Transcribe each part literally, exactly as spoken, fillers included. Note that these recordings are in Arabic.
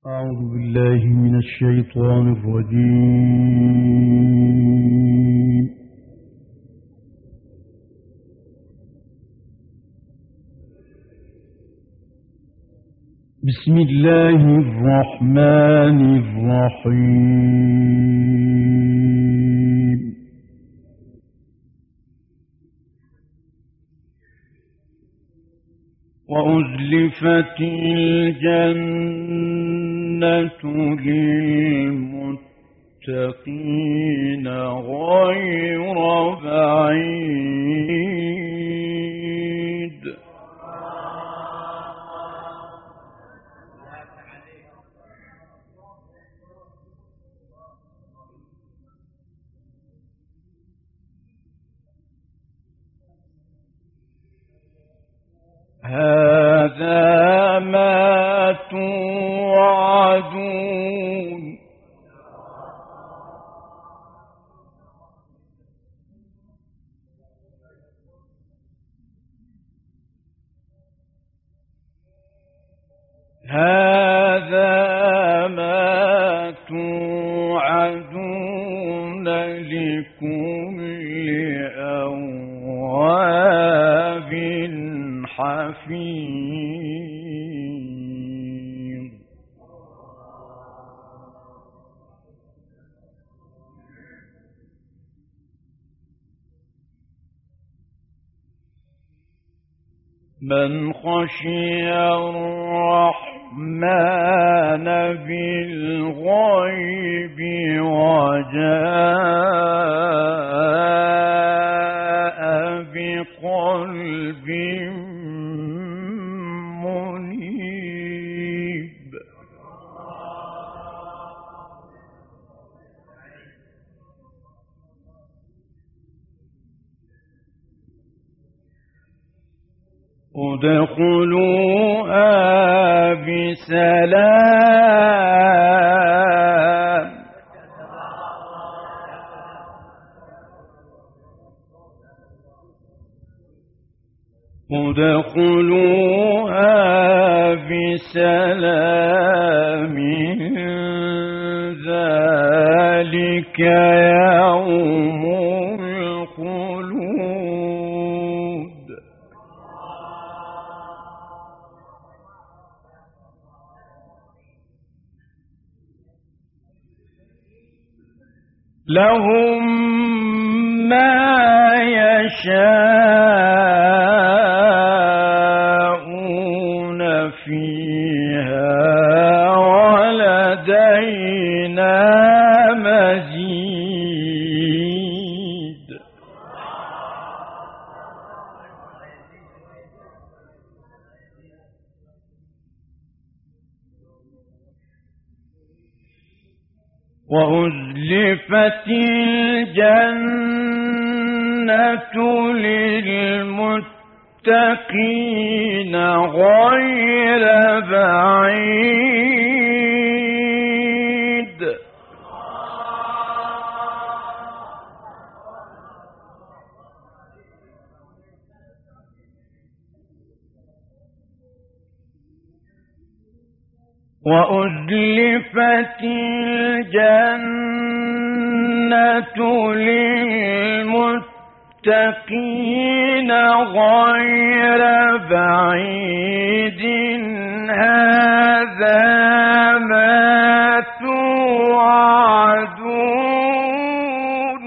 أعوذ بالله من الشيطان الرجيم. بسم الله الرحمن الرحيم. وأزلفت الجنة للمتقين غير بعيد. هذا ما توعدون هذا ما توعدون لكل أواب حفيظ. من خشي الرحمن بالغيب وجاء بقلب منيب. ادخلوها بسلام ادخلوها بسلام ذلك يوم الخلود. لهم ما يشاءون فيها ولدينا مزيد. وأزلفت الجنة للمتقين غير بعيد. وأزلفت الجنة للمتقين غير بعيد. هذا ما توعدون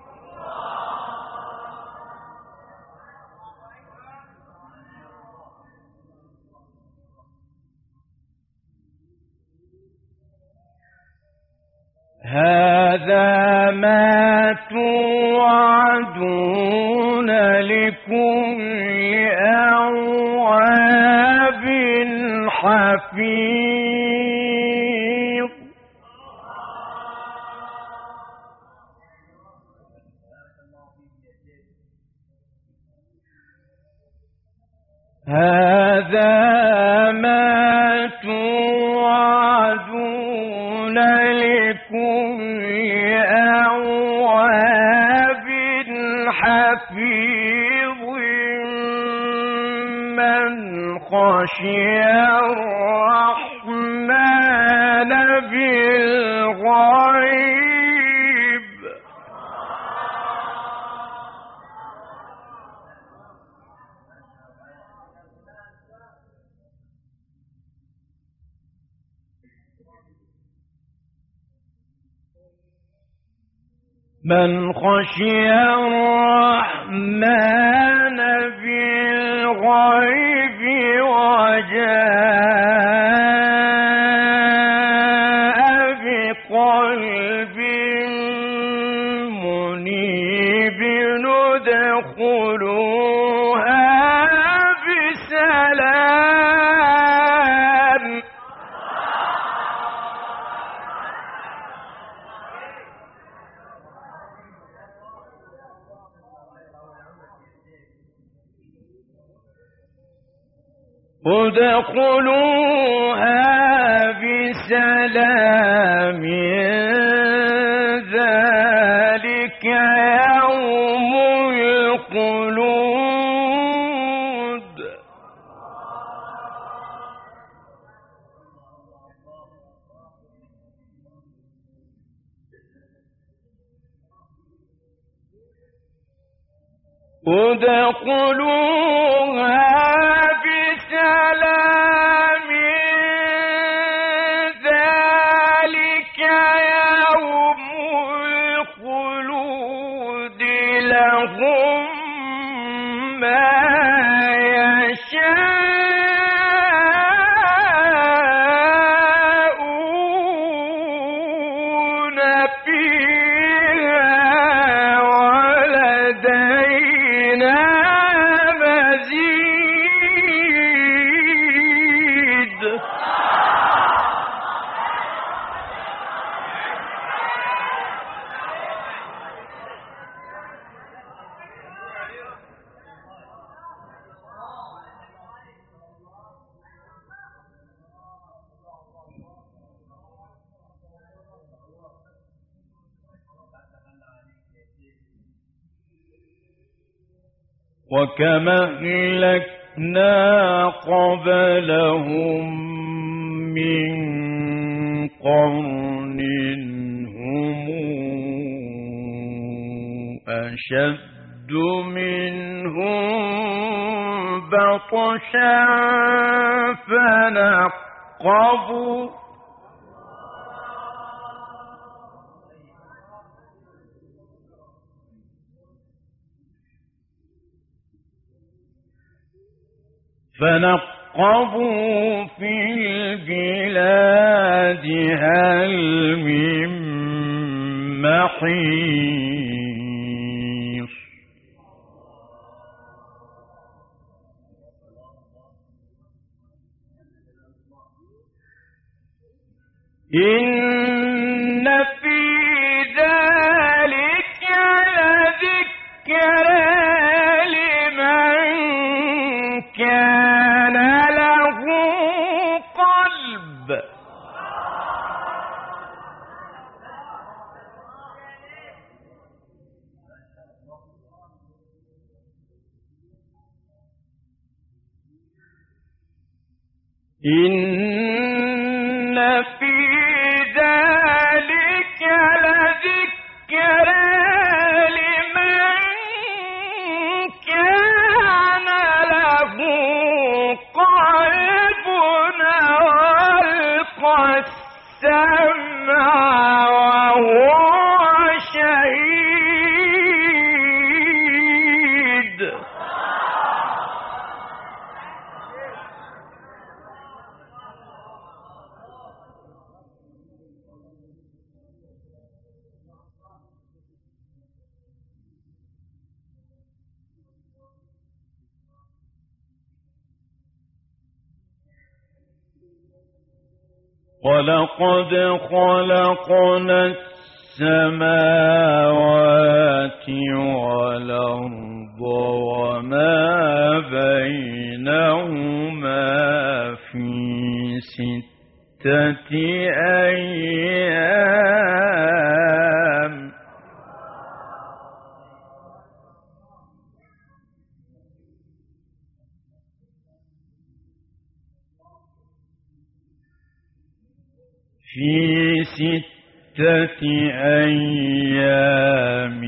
هذا ما توعدون لكل أواب حفيظ. هذا ما توعدون لكل أواب حفيظ. من خشي الرحمن بالغيب من خشي الرحمن بالغيب وجاء بقلب منيب ندخلوها بسلام ادخلوها بسلام ذلك يوم الخلود ادخلوها بسلام ذلك يوم الخلود لهم ما يشاءون فيها ولدينا مزيد وكما أهلكنا قبلهم من قرن هم أشد منهم بطشا فنقبوا فنقبوا في البلاد هل من محيص إن في ذلك لذكرى لمن كان له قلب إن في ذلك لذكرى لمن كان له قلب وألقى السمع وهو شهيد ولقد خلقنا السماوات والأرض وما بينهما في ستة أيام في ستة أيام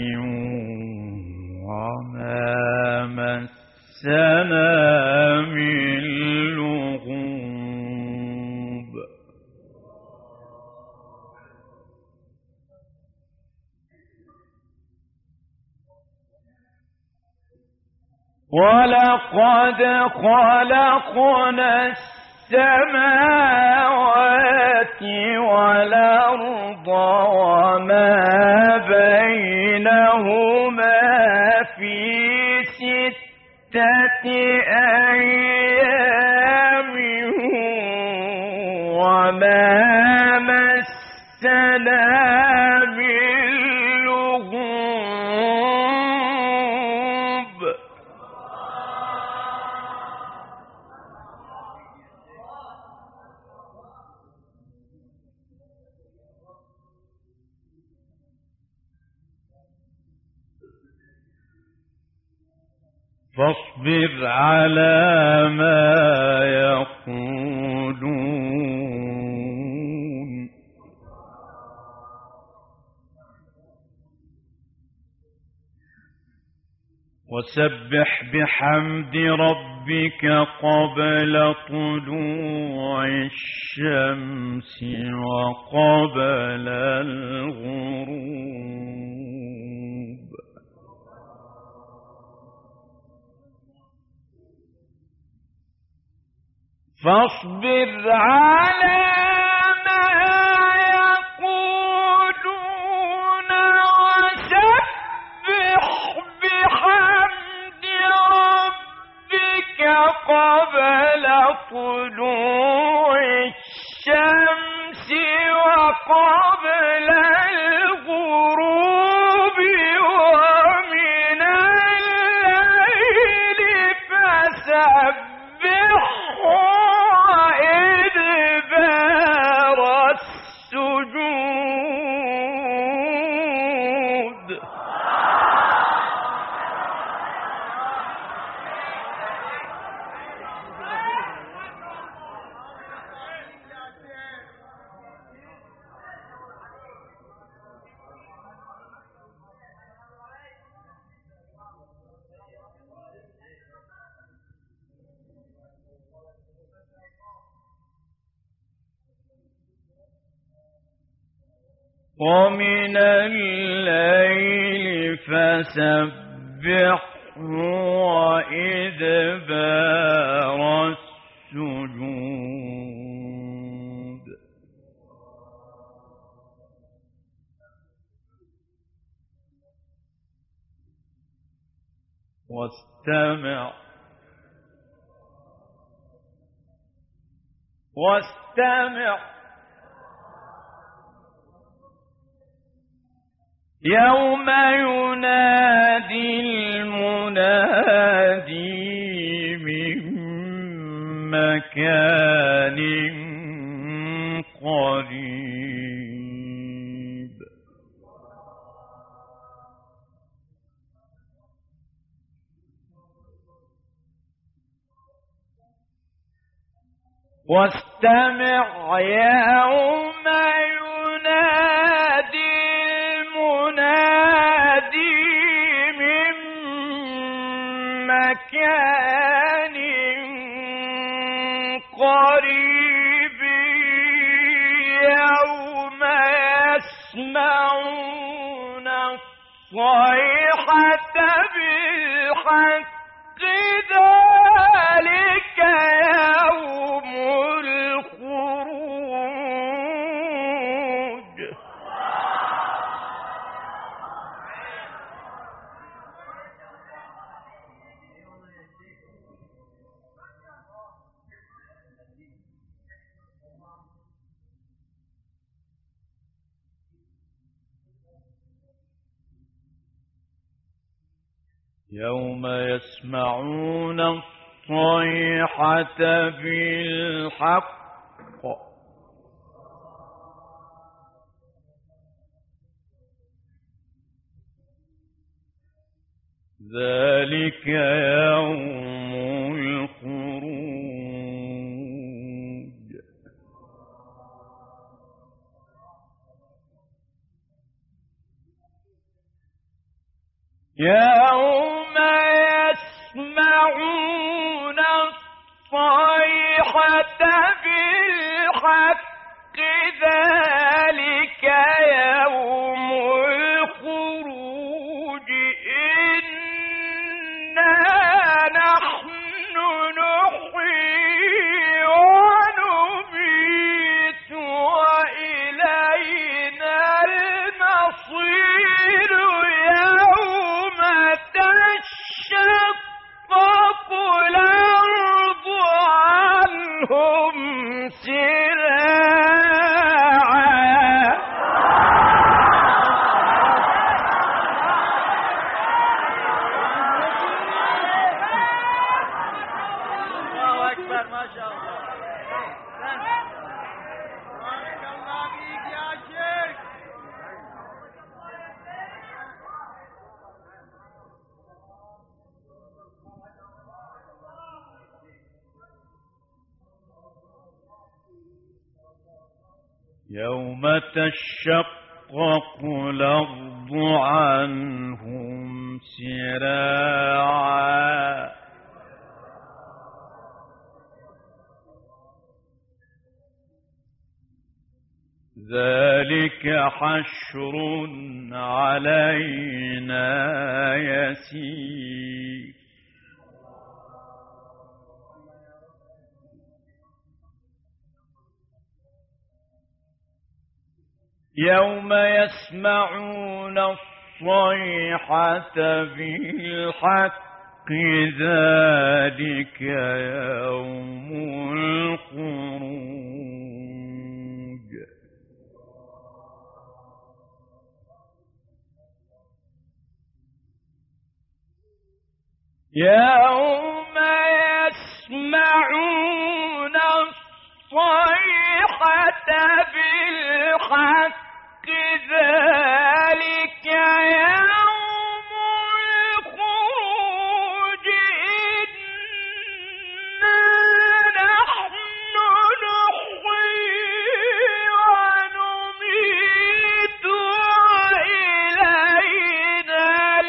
وما مسنا من لغوب. ولقد خلقنا السماوات والأرض وما بينهما في ستة أيام وما مسنا من لغوب. فاصبر على ما يقولون وسبح بحمد ربك قبل طلوع الشمس وقبل الغروب. فاصبر على ما يقولون وسبح بحمد ربك قبل طلوع الشمس وقبل الغروب ومن الليل فسبح وإدبار السجود. ومن الليل فسبحه وإدبار السجود. واستمع واستمع يوم ينادي المنادي من مكان قريب. واستمع يوم ينادي المنادي من مكان قريب يوم يسمعون الصيحة بالحق ذلك يوم الخروج. يوم يسمعون الصيحة بالحق ذلك يوم الخروج. يوم يسمعون الصيحة بالحق ذلك يوم الخروج إنا نحن نحيي ونميت وإلينا المصير يوم تشقق الأرض عنهم سراعا. الله أكبر ما شاء الله. بارك الله فيك يا شيخ. يوم تشقق الأرض عنهم سراعا ذلك حشر علينا يسير. يوم يسمعون الصيحة بالحق ذلك يوم الخروج. يوم يسمعون الصيحة بالحق ذلك يوم الخروج إنا نحن نحيي ونميت وإلينا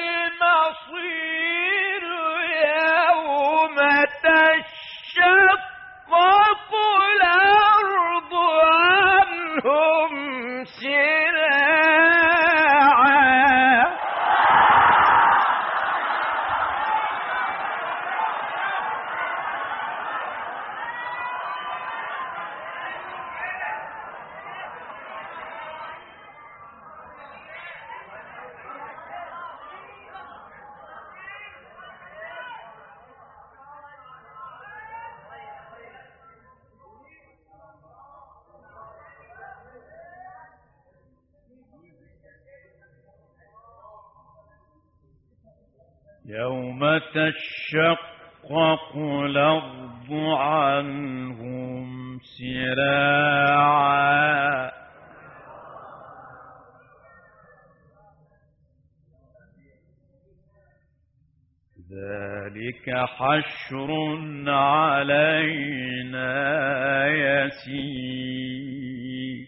المصير يوم تشقق الأرض عنهم سراعا. يوم تشقق الأرض عنهم سراعا ذلك حشر علينا يسير.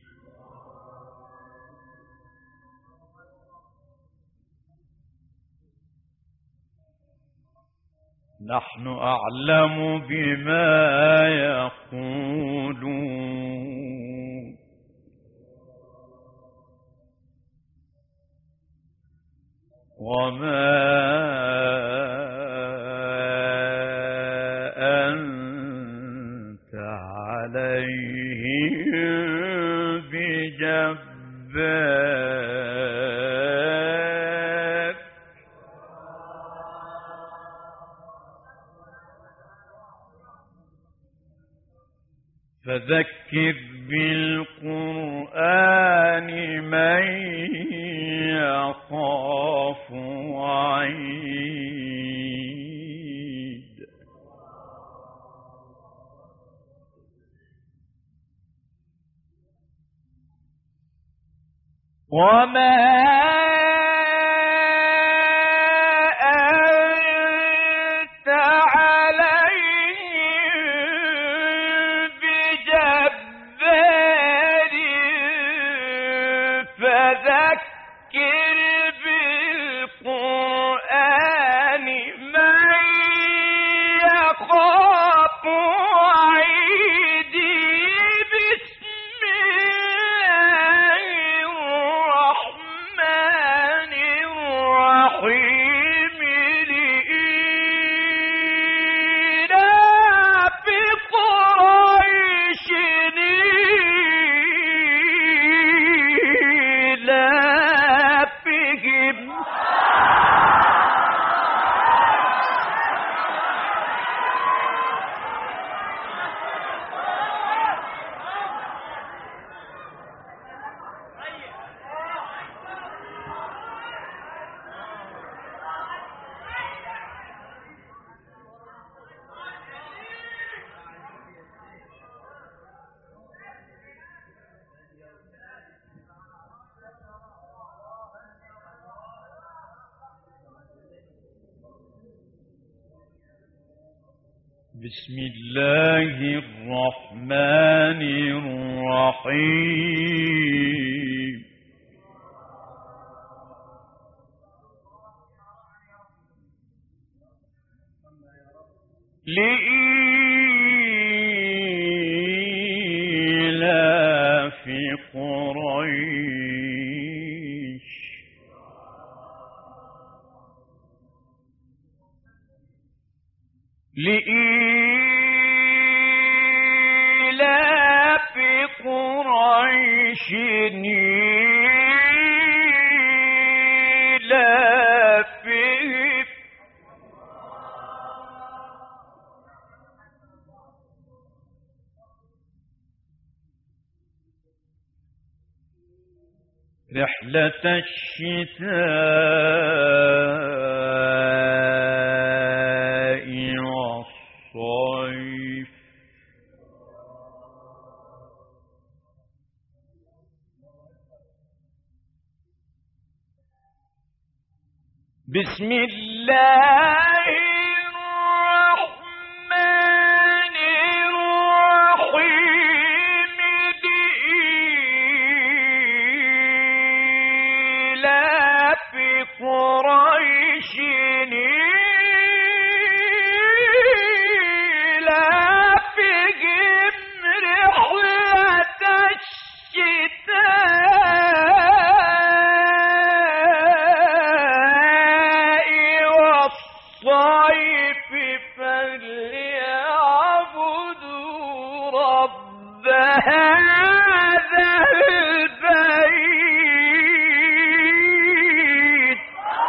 نحن أعلم بما يقولون وما أنت عليهم بجبار. فذكر بالقرآن من يخاف وعيد. وما أنت عليهم بجبار فذكر بالقرآن بسم الله الرحمن الرحيم لإيلاف قريش لإيلاف قريش إيلافهم رحلة الشتاء والصيف بسم الله الرحمن الرحيم لإيلاف قريش إيلافهم رحلة الشتاء والصيف فليعبدوا رب هذا البيت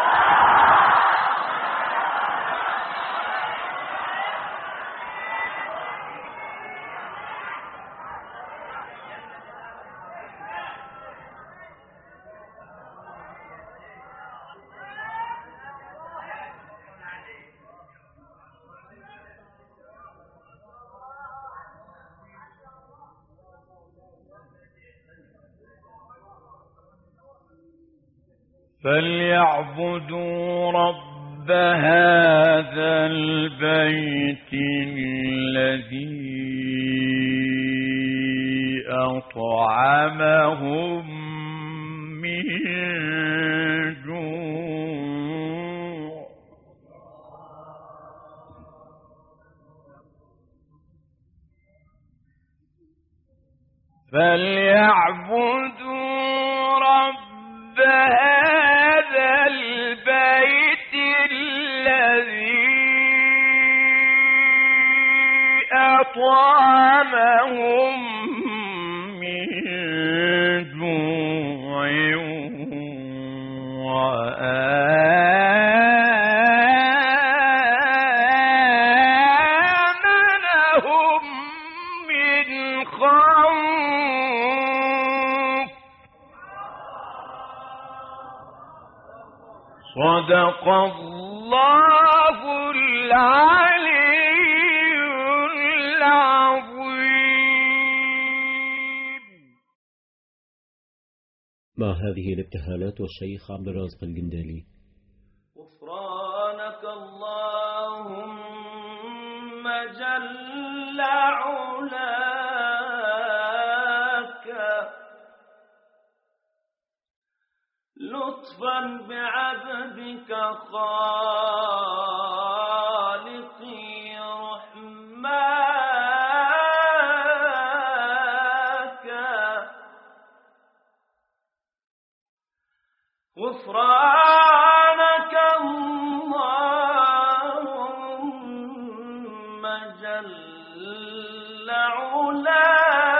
فليعبدوا رب هذا البيت الذي أطعمهم من جوع فليعبدوا رب هذا البيت الذي أطعمهم من جوع وآمنهم من خوف صدق الله العلي العظيم. مع هذه الابتهالات والشيخ عبد الرازق الجندالي. غفرانك اللهم جل علاك لطفا بعبدك خالقي رحماك غفرانك اللهم جل علاك